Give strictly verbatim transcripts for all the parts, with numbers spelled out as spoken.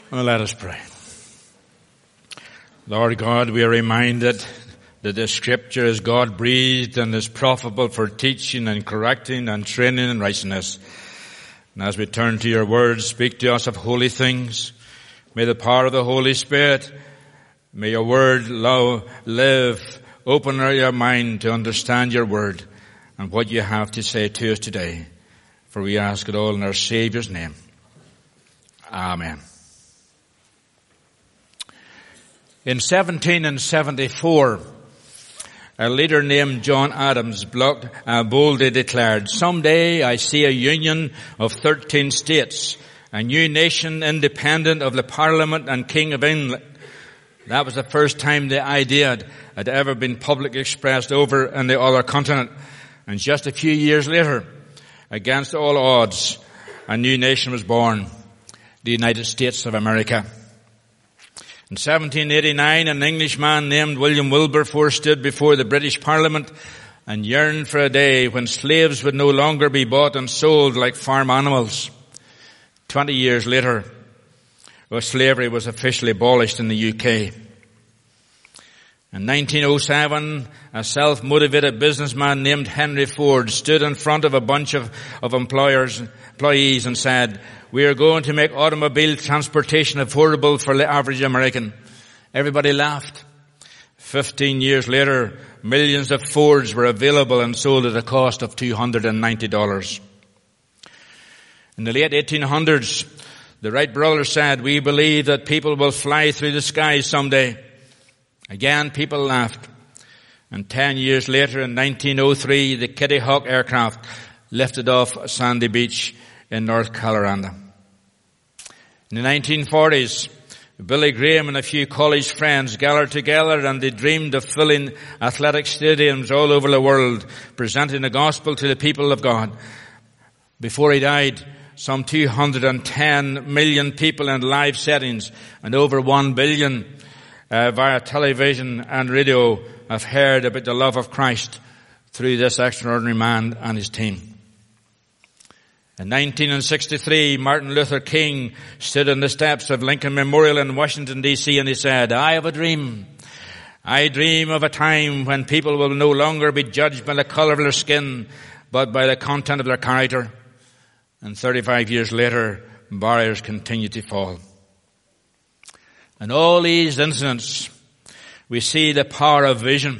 Well, let us pray. Lord God, we are reminded that the Scripture is God-breathed and is profitable for teaching and correcting and training in righteousness. And as we turn to your word, speak to us of holy things. May the power of the Holy Spirit, may your word live, open your mind to understand your word and what you have to say to us today. For we ask it all in our Saviour's name. Amen. In seventeen seventy-four, a leader named John Adams boldly declared, "Someday I see a union of thirteen states, a new nation independent of the Parliament and King of England." That was the first time the idea had ever been publicly expressed over in the other continent. And just a few years later, against all odds, a new nation was born, the United States of America. In seventeen eighty-nine, an Englishman named William Wilberforce stood before the British Parliament and yearned for a day when slaves would no longer be bought and sold like farm animals. Twenty years later, well, slavery was officially abolished in the U K. In nineteen oh seven, a self-motivated businessman named Henry Ford stood in front of a bunch of, of employers, employees and said, "We are going to make automobile transportation affordable for the average American." Everybody laughed. Fifteen years later, millions of Fords were available and sold at a cost of two hundred ninety dollars. In the late eighteen hundreds, the Wright brothers said, "We believe that people will fly through the skies someday." Again, people laughed. And ten years later, in nineteen oh three, the Kitty Hawk aircraft lifted off Sandy Beach in North Carolina. In the nineteen forties, Billy Graham and a few college friends gathered together and they dreamed of filling athletic stadiums all over the world, presenting the gospel to the people of God. Before he died, some two hundred ten million people in live settings and over one billion uh, via television and radio have heard about the love of Christ through this extraordinary man and his team. In nineteen sixty-three, Martin Luther King stood on the steps of Lincoln Memorial in Washington, D C and he said, "I have a dream. I dream of a time when people will no longer be judged by the color of their skin, but by the content of their character." And thirty-five years later, barriers continue to fall. In all these incidents, we see the power of vision.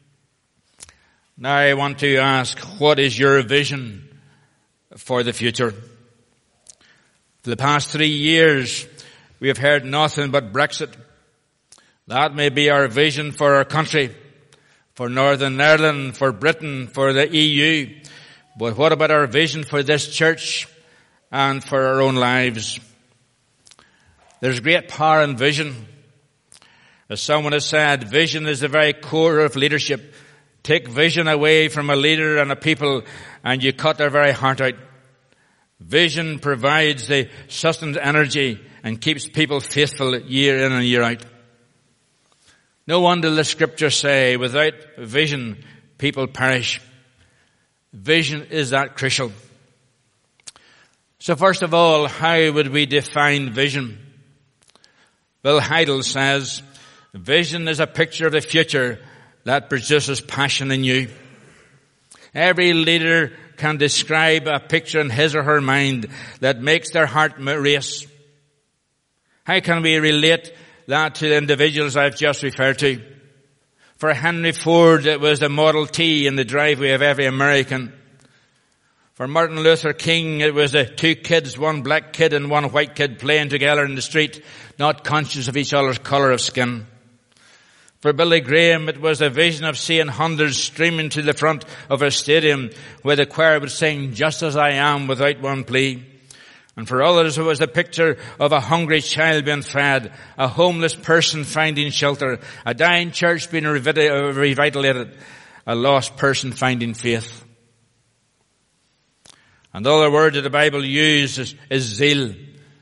Now I want to ask, what is your vision for the future? For the past three years, we have heard nothing but Brexit. That may be our vision for our country, for Northern Ireland, for Britain, for the E U. But what about our vision for this church and for our own lives? There's great power in vision. As someone has said, vision is the very core of leadership. Take vision away from a leader and a people and you cut their very heart out. Vision provides the sustenance energy and keeps people faithful year in and year out. No wonder the scriptures say, without vision, people perish. Vision is that crucial. So first of all, how would we define vision? Bill Heidel says, vision is a picture of the future that produces passion in you. Every leader can describe a picture in his or her mind that makes their heart race. How can we relate that to the individuals I've just referred to? For Henry Ford, it was the Model T in the driveway of every American. For Martin Luther King, it was the two kids, one black kid and one white kid playing together in the street, not conscious of each other's color of skin. For Billy Graham, it was a vision of seeing hundreds streaming to the front of a stadium where the choir would sing, "Just as I am," without one plea. And for others, it was a picture of a hungry child being fed, a homeless person finding shelter, a dying church being revitalized, a lost person finding faith. And the other word that the Bible uses is zeal.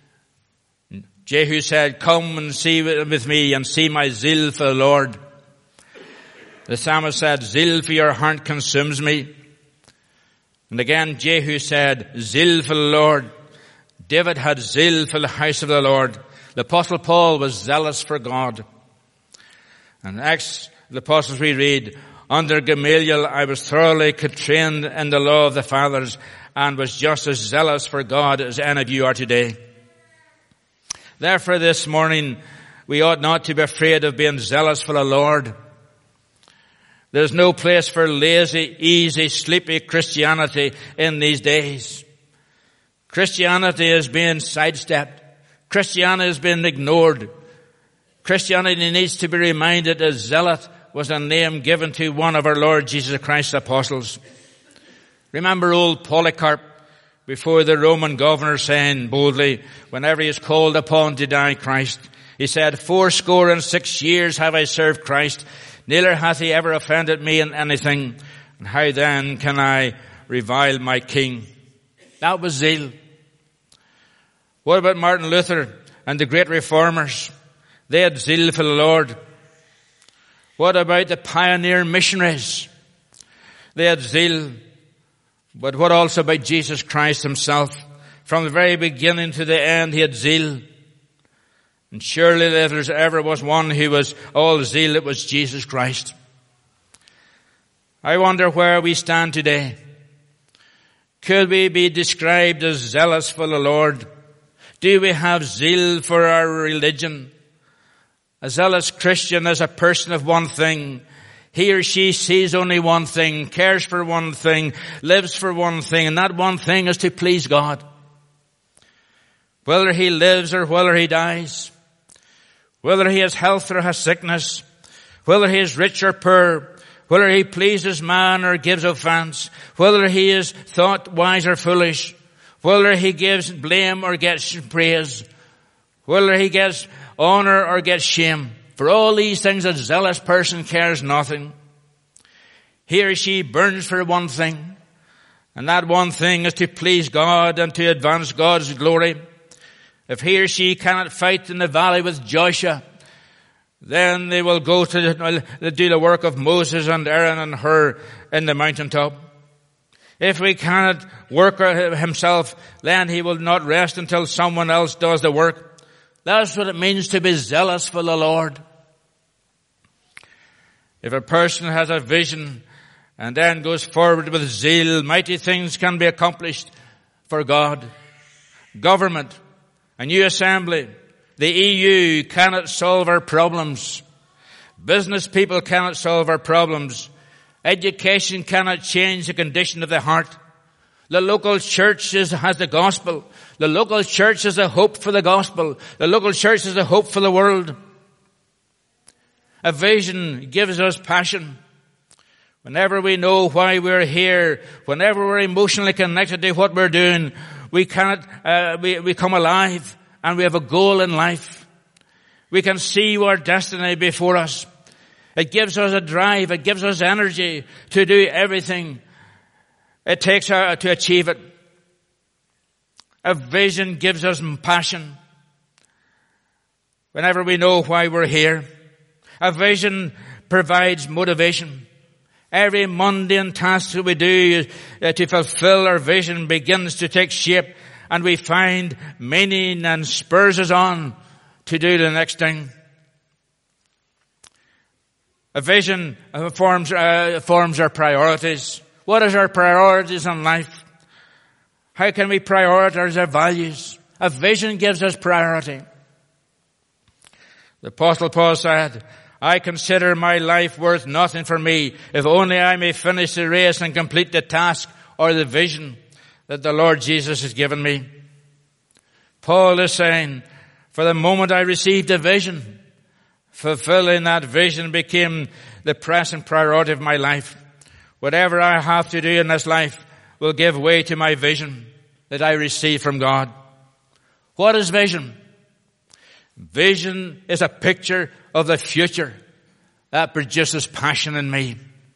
Jehu said, "Come and see with me and see my zeal for the Lord." The psalmist said, "Zeal for your heart consumes me." And again, Jehu said, "Zeal for the Lord." David had zeal for the house of the Lord. The Apostle Paul was zealous for God. And Acts, the Apostles, we read, under Gamaliel I was thoroughly trained in the law of the fathers and was just as zealous for God as any of you are today. Therefore this morning we ought not to be afraid of being zealous for the Lord. There's no place for lazy, easy, sleepy Christianity in these days. Christianity is being sidestepped. Christianity is being ignored. Christianity needs to be reminded that zealot was a name given to one of our Lord Jesus Christ's apostles. Remember old Polycarp before the Roman governor saying boldly, whenever he is called upon to deny Christ, he said, fourscore and six years have I served Christ, neither hath he ever offended me in anything, and how then can I revile my king? That was zeal. What about Martin Luther and the great reformers? They had zeal for the Lord. What about the pioneer missionaries? They had zeal. But what also about Jesus Christ himself? From the very beginning to the end, he had zeal. And surely if there ever was one who was all zeal, it was Jesus Christ. I wonder where we stand today. Could we be described as zealous for the Lord? Do we have zeal for our religion? A zealous Christian is a person of one thing. He or she sees only one thing, cares for one thing, lives for one thing, and that one thing is to please God. Whether he lives or whether he dies, whether he has health or has sickness, whether he is rich or poor, whether he pleases man or gives offense, whether he is thought wise or foolish, whether he gives blame or gets praise, whether he gets honor or gets shame. For all these things a zealous person cares nothing. He or she burns for one thing, and that one thing is to please God and to advance God's glory. If he or she cannot fight in the valley with Joshua, then they will go to do the work of Moses and Aaron and Hur in the mountaintop. If we cannot work himself, then he will not rest until someone else does the work. That's what it means to be zealous for the Lord. If a person has a vision and then goes forward with zeal, mighty things can be accomplished for God. Government, a new assembly, the E U cannot solve our problems. Business people cannot solve our problems. Education cannot change the condition of the heart. The local church is, has the gospel. The local church is a hope for the gospel. The local church is a hope for the world. A vision gives us passion. Whenever we know why we're here, whenever we're emotionally connected to what we're doing, we cannot, uh, we, we come alive and we have a goal in life. We can see our destiny before us. It gives us a drive. It gives us energy to do everything it takes uh, to achieve it. A vision gives us passion. Whenever we know why we're here, a vision provides motivation. Every mundane task that we do uh, to fulfill our vision begins to take shape, and we find meaning and spurs us on to do the next thing. A vision uh, forms uh, forms our priorities. What is our priorities in life? How can we prioritize our values? A vision gives us priority. The Apostle Paul said, I consider my life worth nothing for me, if only I may finish the race and complete the task or the vision that the Lord Jesus has given me. Paul is saying, for the moment I received a vision, fulfilling that vision became the present priority of my life. Whatever I have to do in this life will give way to my vision that I receive from God. What is vision? Vision is a picture of the future that produces passion in me.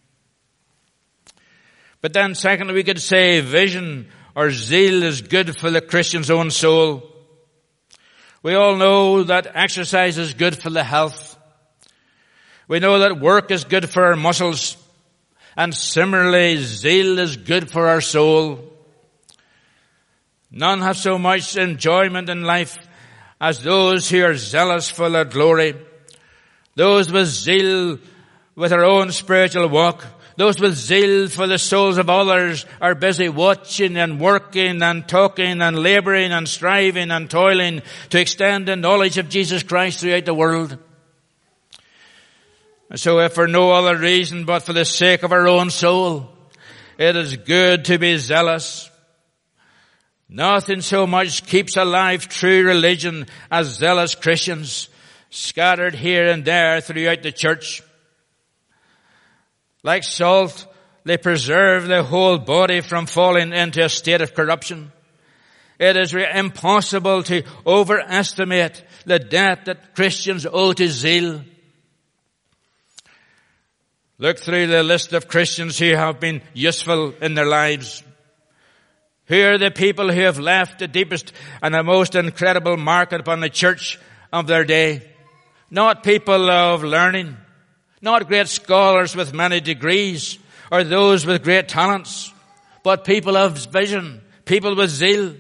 But then secondly, we could say vision or zeal is good for the Christian's own soul. We all know that exercise is good for the health. We know that work is good for our muscles. And similarly, zeal is good for our soul. None have so much enjoyment in life as those who are zealous for the glory, those with zeal with their own spiritual walk, those with zeal for the souls of others are busy watching and working and talking and laboring and striving and toiling to extend the knowledge of Jesus Christ throughout the world. And so if for no other reason but for the sake of our own soul, it is good to be zealous. Nothing so much keeps alive true religion as zealous Christians scattered here and there throughout the church. Like salt, they preserve the whole body from falling into a state of corruption. It is re- impossible to overestimate the debt that Christians owe to zeal. Look through the list of Christians who have been useful in their lives. Who are the people who have left the deepest and the most incredible mark upon the church of their day? Not people of learning, not great scholars with many degrees or those with great talents, but people of vision, people with zeal.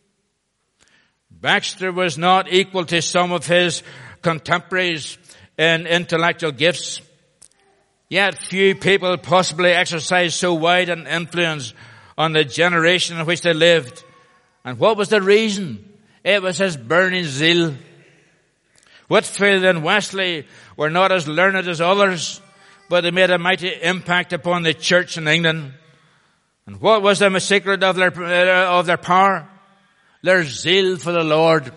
Baxter was not equal to some of his contemporaries in intellectual gifts. Yet few people possibly exercised so wide an influence on the generation in which they lived. And what was the reason? It was his burning zeal. Whitfield and Wesley were not as learned as others, but they made a mighty impact upon the church in England. And what was the secret of their, uh, of their power? Their zeal for the Lord.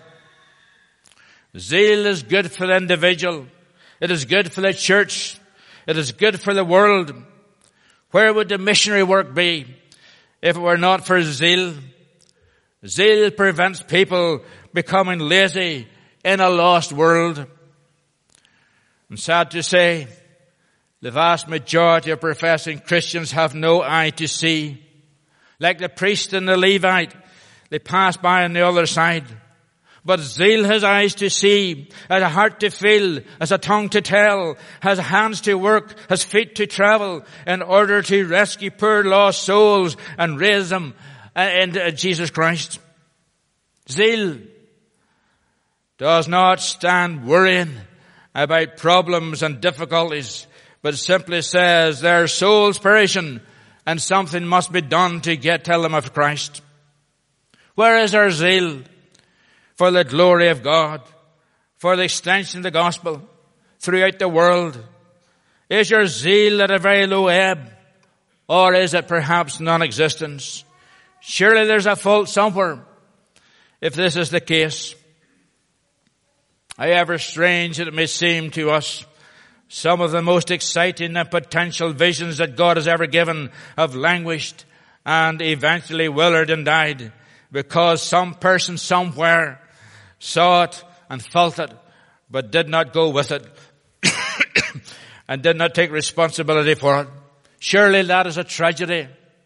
Zeal is good for the individual. It is good for the church. It is good for the world. Where would the missionary work be if it were not for zeal? Zeal prevents people becoming lazy in a lost world. I'm sad to say, the vast majority of professing Christians have no eye to see. Like the priest and the Levite, they pass by on the other side. But zeal has eyes to see, has a heart to feel, has a tongue to tell, has hands to work, has feet to travel in order to rescue poor lost souls and raise them into Jesus Christ. Zeal does not stand worrying about problems and difficulties, but simply says their souls perishing and something must be done to get tell them of Christ. Where is our zeal for the glory of God, for the extension of the gospel throughout the world? Is your zeal at a very low ebb, or is it perhaps non-existence? Surely there's a fault somewhere if this is the case. However strange it may seem to us, some of the most exciting and potential visions that God has ever given have languished and eventually withered and died because some person somewhere saw it and felt it, but did not go with it and did not take responsibility for it. Surely that is a tragedy.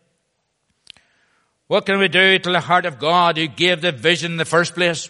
What can we do to the heart of God who gave the vision in the first place?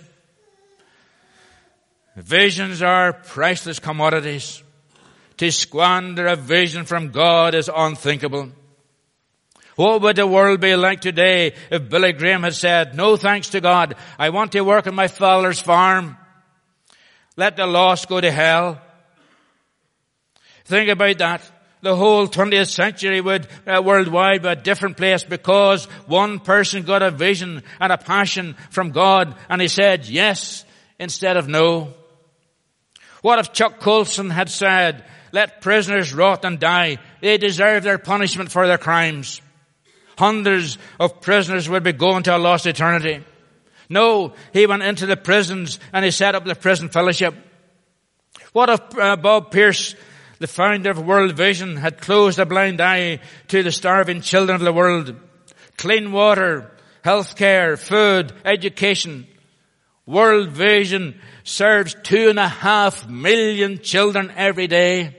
Visions are priceless commodities. To squander a vision from God is unthinkable. What would the world be like today if Billy Graham had said, no thanks to God, I want to work on my father's farm. Let the lost go to hell. Think about that. The whole twentieth century would, uh, worldwide be a different place because one person got a vision and a passion from God and he said yes instead of no. What if Chuck Colson had said, let prisoners rot and die. They deserve their punishment for their crimes. Hundreds of prisoners would be going to a lost eternity. No, he went into the prisons and he set up the prison fellowship. What if uh, Bob Pierce, the founder of World Vision, had closed a blind eye to the starving children of the world? Clean water, health care, food, education. World Vision serves two and a half million children every day.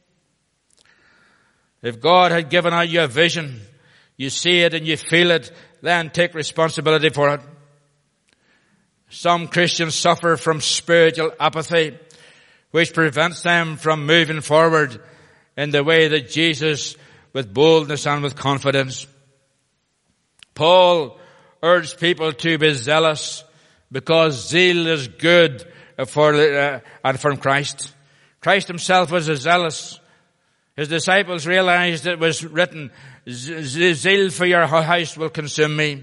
If God had given out you a vision, you see it and you feel it, then take responsibility for it. Some Christians suffer from spiritual apathy, which prevents them from moving forward in the way that Jesus, with boldness and with confidence. Paul urged people to be zealous, because zeal is good for uh, and from Christ. Christ himself was a zealous. His disciples realized it was written, zeal for your house will consume me.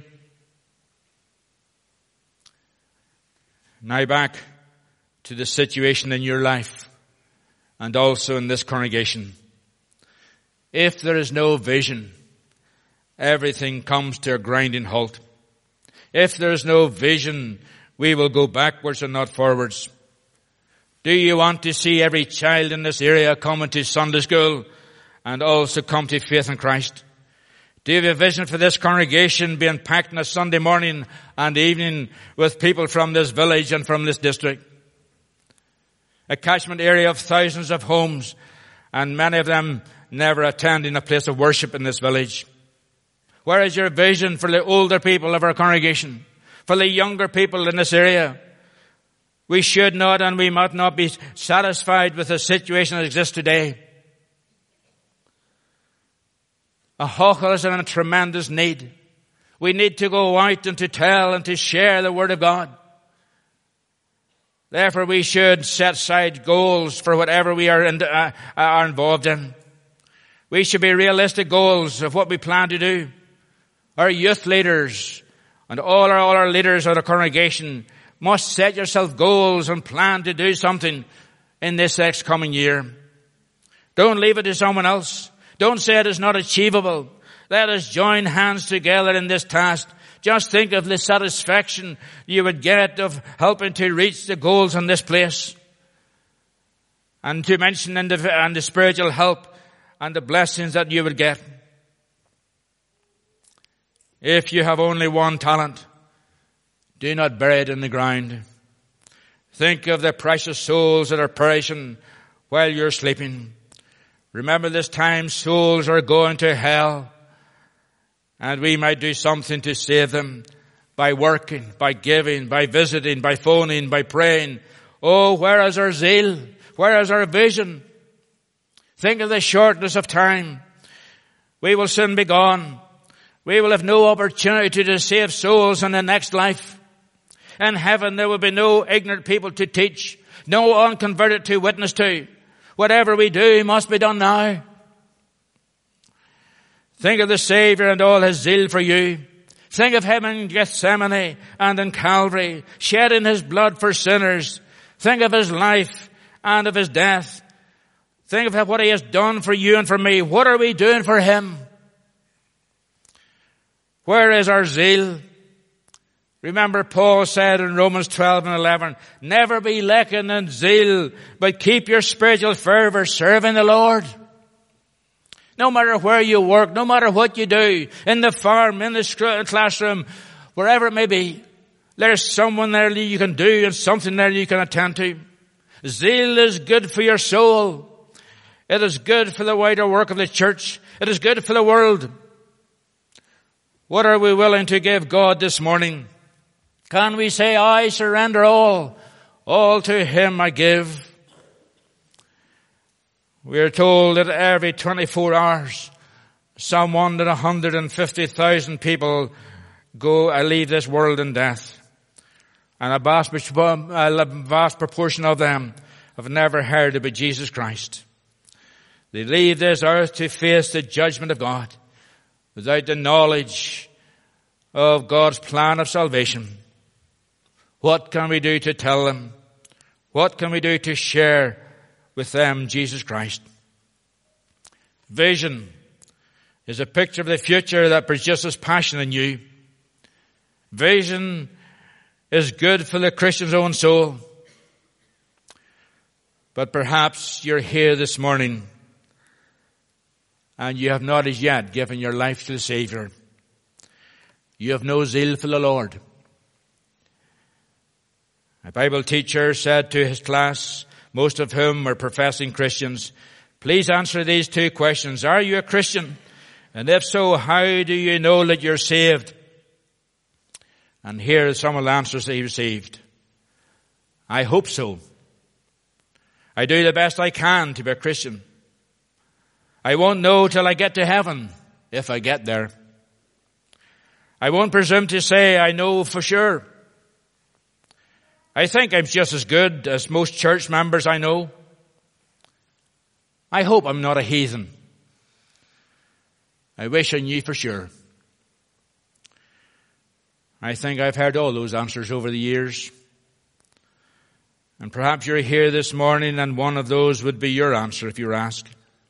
Now back to the situation in your life and also in this congregation. If there is no vision, everything comes to a grinding halt. If there is no vision, we will go backwards and not forwards. Do you want to see every child in this area come into Sunday school and also come to faith in Christ? Do you have a vision for this congregation being packed on a Sunday morning and evening with people from this village and from this district? A catchment area of thousands of homes, and many of them never attending a place of worship in this village. Where is your vision for the older people of our congregation? For the younger people in this area? We should not and we must not be satisfied with the situation that exists today. A Hawkhill is in a tremendous need. We need to go out and to tell and to share the Word of God. Therefore, we should set aside goals for whatever we are, in, uh, are involved in. We should be realistic goals of what we plan to do. Our youth leaders and all our, all our leaders of the congregation must set yourself goals and plan to do something in this next coming year. Don't leave it to someone else. Don't say it is not achievable. Let us join hands together in this task. Just think of the satisfaction you would get of helping to reach the goals in this place. And to mention and the, and the spiritual help and the blessings that you would get. If you have only one talent, do not bury it in the ground. Think of the precious souls that are perishing while you're sleeping. Remember this time souls are going to hell, and we might do something to save them by working, by giving, by visiting, by phoning, by praying. Oh, where is our zeal? Where is our vision? Think of the shortness of time. We will soon be gone. We will have no opportunity to save souls in the next life. In heaven there will be no ignorant people to teach, no unconverted to witness to. Whatever we do must be done now. Think of the Savior and all his zeal for you. Think of him in Gethsemane and in Calvary, shedding his blood for sinners. Think of his life and of his death. Think of what he has done for you and for me. What are we doing for him? Where is our zeal? Remember Paul said in Romans twelve and eleven, never be lacking in zeal, but keep your spiritual fervor serving the Lord. No matter where you work, no matter what you do, in the farm, in the classroom, wherever it may be, there's someone there that you can do and something there you can attend to. Zeal is good for your soul. It is good for the wider work of the church. It is good for the world. What are we willing to give God this morning? Can we say, I surrender all, all to him I give? We are told that every twenty-four hours, some one hundred fifty thousand people go and leave this world in death. And a vast, a vast proportion of them have never heard about Jesus Christ. They leave this earth to face the judgment of God without the knowledge of God's plan of salvation. What can we do to tell them? What can we do to share with them Jesus Christ? Vision is a picture of the future that produces passion in you. Vision is good for the Christian's own soul. But perhaps you're here this morning and you have not as yet given your life to the Savior. You have no zeal for the Lord. A Bible teacher said to his class, most of whom were professing Christians, please answer these two questions. Are you a Christian? And if so, how do you know that you're saved? And here are some of the answers that he received. I hope so. I do the best I can to be a Christian. I won't know till I get to heaven, if I get there. I won't presume to say I know for sure. I think I'm just as good as most church members I know. I hope I'm not a heathen. I wish I knew for sure. I think I've heard all those answers over the years. And perhaps you're here this morning and one of those would be your answer if you were asked.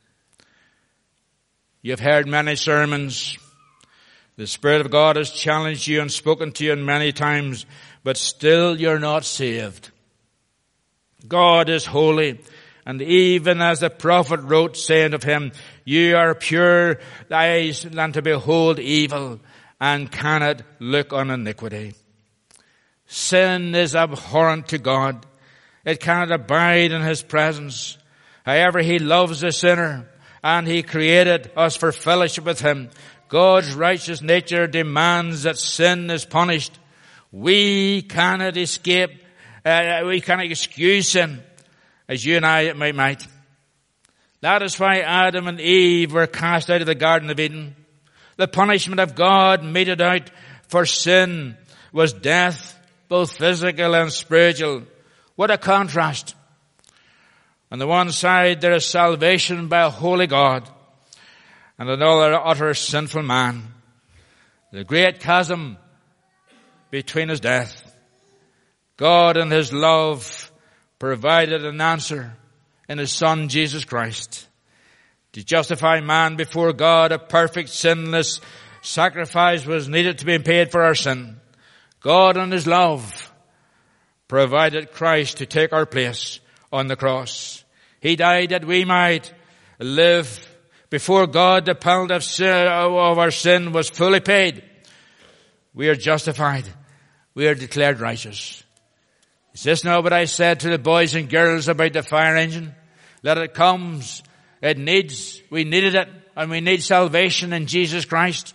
You've heard many sermons. The Spirit of God has challenged you and spoken to you many times, but still you're not saved. God is holy, and even as the prophet wrote, saying of him, you are pure eyes than to behold evil, and cannot look on iniquity. Sin is abhorrent to God. It cannot abide in his presence. However, he loves the sinner, and he created us for fellowship with him. God's righteous nature demands that sin is punished. We cannot escape, uh, we cannot excuse sin, as you and I might. That is why Adam and Eve were cast out of the Garden of Eden. The punishment of God meted out for sin was death, both physical and spiritual. What a contrast. On the one side there is salvation by a holy God, and another utter sinful man. The great chasm between his death. God in his love provided an answer in his Son Jesus Christ. To justify man before God, a perfect sinless sacrifice was needed to be paid for our sin. God in his love provided Christ to take our place on the cross. He died that we might live. Before God, the penalty of, sin, of our sin was fully paid. We are justified. We are declared righteous. Is this not what I said to the boys and girls about the fire engine? That it comes, it needs, we needed it, and we need salvation in Jesus Christ.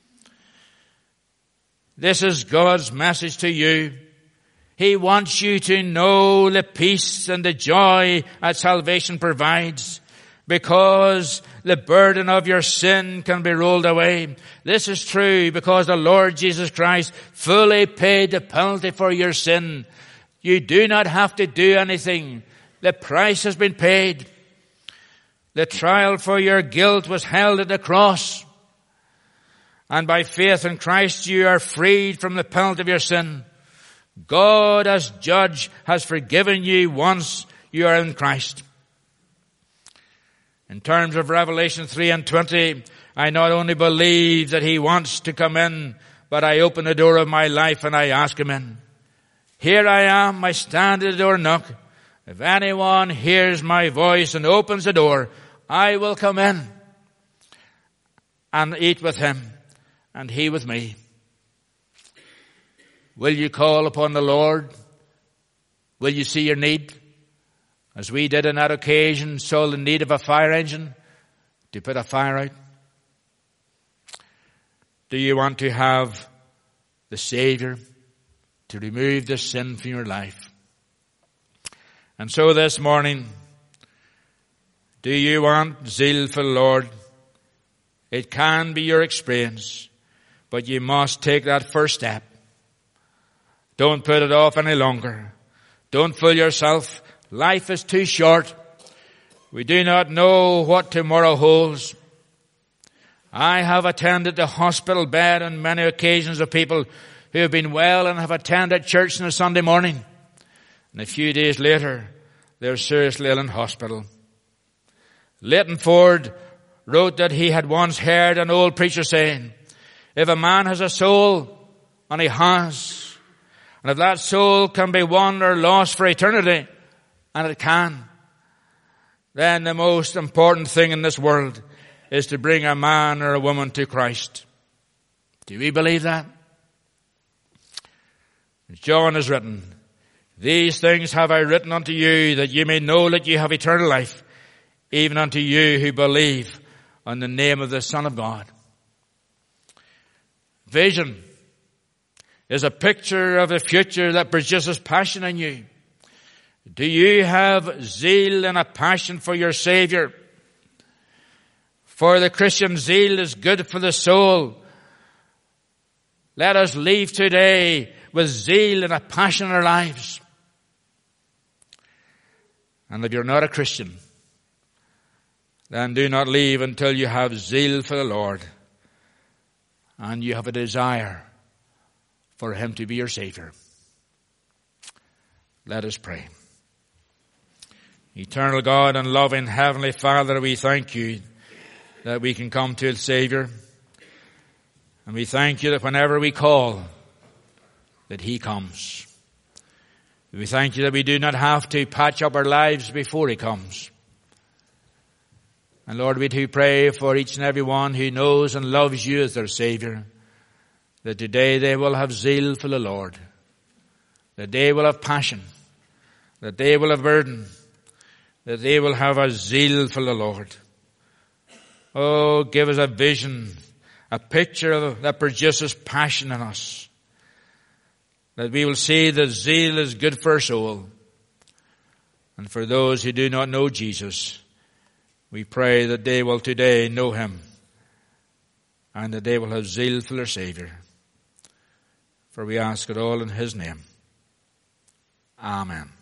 This is God's message to you. He wants you to know the peace and the joy that salvation provides, because the burden of your sin can be rolled away. This is true because the Lord Jesus Christ fully paid the penalty for your sin. You do not have to do anything. The price has been paid. The trial for your guilt was held at the cross. And by faith in Christ you are freed from the penalty of your sin. God as judge has forgiven you once you are in Christ. In terms of Revelation three and twenty, I not only believe that he wants to come in, but I open the door of my life and I ask him in. Here I am, I stand at the door and knock. If anyone hears my voice and opens the door, I will come in and eat with him and he with me. Will you call upon the Lord? Will you see your need? As we did on that occasion, saw the need of a fire engine to put a fire out. Do you want to have the Savior to remove the sin from your life? And so this morning, do you want zeal for the Lord? It can be your experience, but you must take that first step. Don't put it off any longer. Don't fool yourself. Life is too short. We do not know what tomorrow holds. I have attended the hospital bed on many occasions of people who have been well and have attended church on a Sunday morning. And a few days later, they're seriously ill in hospital. Leighton Ford wrote that he had once heard an old preacher saying, if a man has a soul, and he has, and if that soul can be won or lost for eternity, and it can, then the most important thing in this world is to bring a man or a woman to Christ. Do we believe that? John has written, these things have I written unto you, that you may know that you have eternal life, even unto you who believe on the name of the Son of God. Vision is a picture of the future that produces passion in you. Do you have zeal and a passion for your Savior? For the Christian, zeal is good for the soul. Let us leave today with zeal and a passion in our lives. And if you're not a Christian, then do not leave until you have zeal for the Lord and you have a desire for Him to be your Savior. Let us pray. Eternal God and loving Heavenly Father, we thank you that we can come to the Savior. And we thank you that whenever we call, that He comes. We thank you that we do not have to patch up our lives before He comes. And Lord, we do pray for each and every one who knows and loves you as their Savior, that today they will have zeal for the Lord, that they will have passion, that they will have burden, that they will have a zeal for the Lord. Oh, give us a vision, a picture that produces passion in us, that we will see that zeal is good for our soul. And for those who do not know Jesus, we pray that they will today know Him and that they will have zeal for their Savior. For we ask it all in His name. Amen.